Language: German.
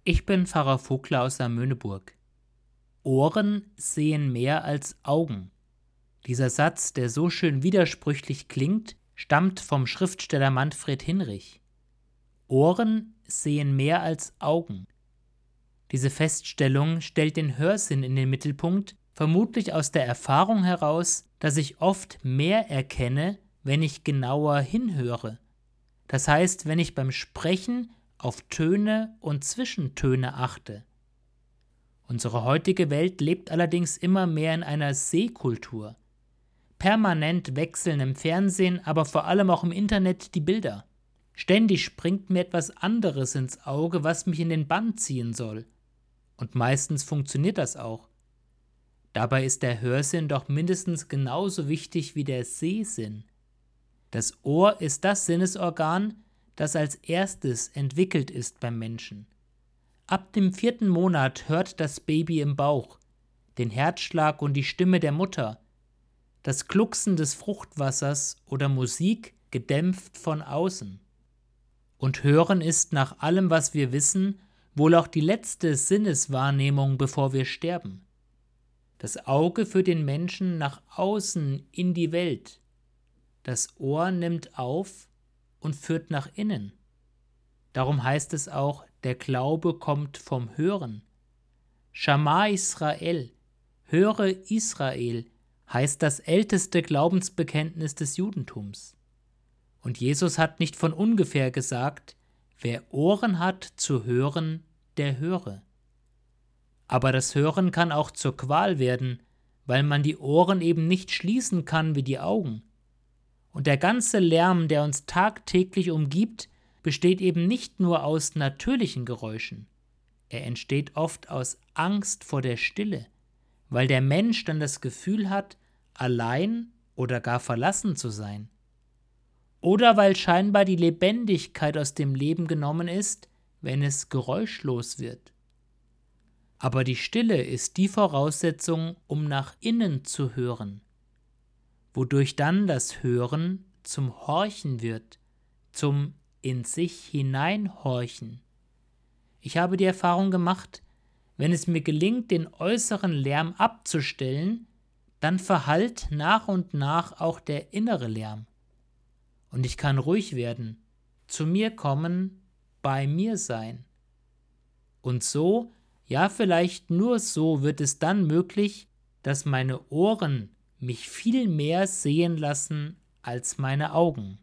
Ich bin Pfarrer Vogler aus Amöneburg. Ohren sehen mehr als Augen. Dieser Satz, der so schön widersprüchlich klingt, stammt vom Schriftsteller Manfred Hinrich. Ohren sehen mehr als Augen. Diese Feststellung stellt den Hörsinn in den Mittelpunkt, vermutlich aus der Erfahrung heraus, dass ich oft mehr erkenne, wenn ich genauer hinhöre. Das heißt, wenn ich beim Sprechen auf Töne und Zwischentöne achte. Unsere heutige Welt lebt allerdings immer mehr in einer Sehkultur. Permanent wechseln im Fernsehen, aber vor allem auch im Internet die Bilder. Ständig springt mir etwas anderes ins Auge, was mich in den Bann ziehen soll. Und meistens funktioniert das auch. Dabei ist der Hörsinn doch mindestens genauso wichtig wie der Sehsinn. Das Ohr ist das Sinnesorgan, das als erstes entwickelt ist beim Menschen. Ab dem 4. Monat hört das Baby im Bauch den Herzschlag und die Stimme der Mutter, das Glucksen des Fruchtwassers oder Musik gedämpft von außen. Und Hören ist nach allem, was wir wissen, wohl auch die letzte Sinneswahrnehmung, bevor wir sterben. Das Auge führt den Menschen nach außen in die Welt. Das Ohr nimmt auf und führt nach innen. Darum heißt es auch, der Glaube kommt vom Hören. Schama Israel, höre Israel, heißt das älteste Glaubensbekenntnis des Judentums. Und Jesus hat nicht von ungefähr gesagt, wer Ohren hat zu hören, der höre. Aber das Hören kann auch zur Qual werden, weil man die Ohren eben nicht schließen kann wie die Augen. Und der ganze Lärm, der uns tagtäglich umgibt, besteht eben nicht nur aus natürlichen Geräuschen. Er entsteht oft aus Angst vor der Stille, weil der Mensch dann das Gefühl hat, allein oder gar verlassen zu sein. Oder weil scheinbar die Lebendigkeit aus dem Leben genommen ist, wenn es geräuschlos wird. Aber die Stille ist die Voraussetzung, um nach innen zu hören, wodurch dann das Hören zum Horchen wird, zum in sich hineinhorchen. Ich habe die Erfahrung gemacht, wenn es mir gelingt, den äußeren Lärm abzustellen, dann verhallt nach und nach auch der innere Lärm. Und ich kann ruhig werden, zu mir kommen, bei mir sein. Und so, ja vielleicht nur so, wird es dann möglich, dass meine Ohren mich viel mehr sehen lassen als meine Augen.